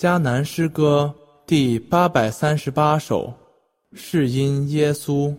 迦南诗歌第838首，是因耶稣。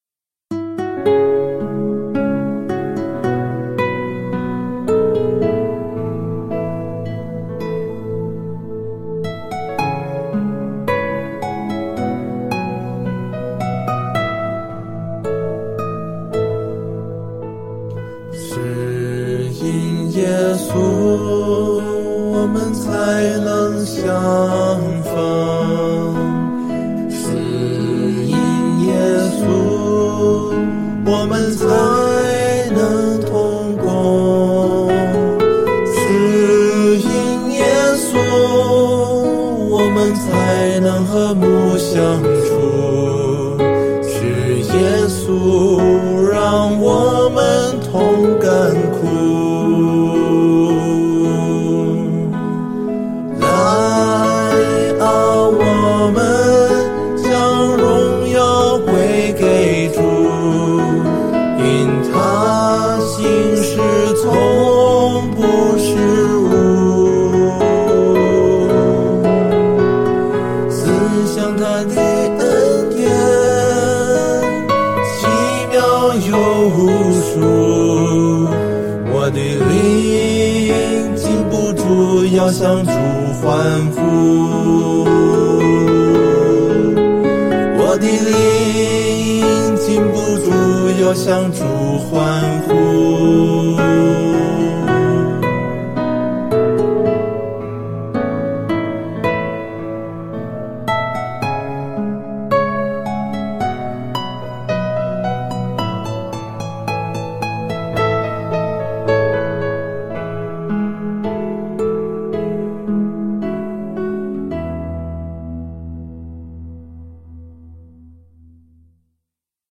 是因耶稣，我们才能相逢；是因耶稣，我们才能同工；是因耶稣，我们才能和睦相处；是耶稣让我们同甘苦。我们将荣耀归给主，因他行事从不失误，思想他的恩典奇妙又无数，我的灵禁不住要向主欢呼，我的灵禁不住要向主欢呼。